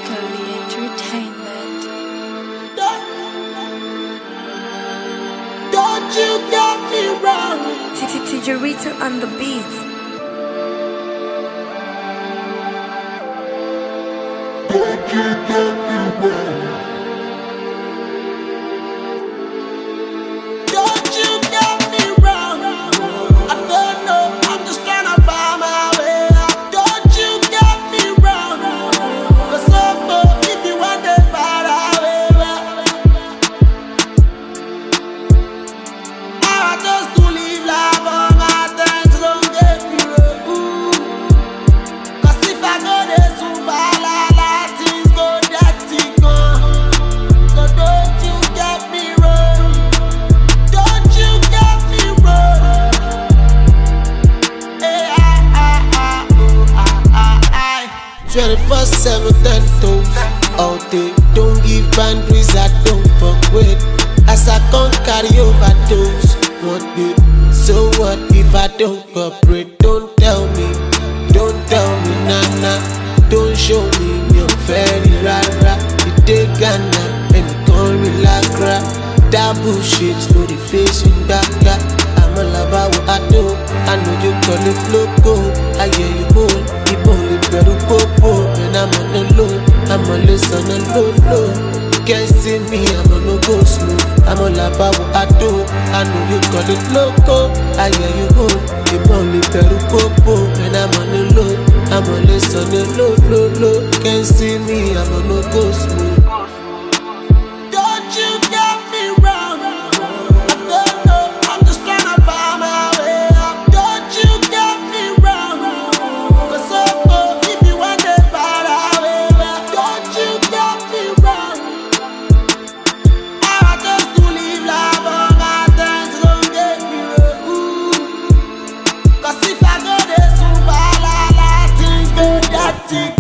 Scully Entertainment. Don't you get me wrong. Tijarito on the beat. Don't you get me wrong. Don't you get me wrong. I don't know, I'm just trying to find my way out. Don't you get me wrong. 'Cause if you want to find out way, I just to live life on my things, don't get me wrong. 'Cause if I go there survive, things go dirty gone. So don't you get me wrong. Don't you get me wrong. Hey, 24/7 10 toes all day. Don't give boundaries, I don't fuck with. As I can't carry overdose one day. So what if I don't cooperate? Don't tell me, nah. Don't show me your very rara. You take Ghana and you can't relax. That bullshit, no the face in back. I'm all about what I do. I know you call it loco. I hear you hold, you only better popo. And I'm on the low, I'm always on the low. You can't see me, I'm on no go slow. I'm all about what I do. I know you call it loco. I hear you hold, you only better popo. And I'm on the low, I'm always on the low. Can't see me, I'm on no go slow. Don't you get me wrong. I don't know, I'm just trying to find my way out. Don't you get me wrong. 'Cause if you want to find out way, don't you get me wrong. I just to live life on my things, don't get me wrong. 'Cause if I go there survive, things go dirty.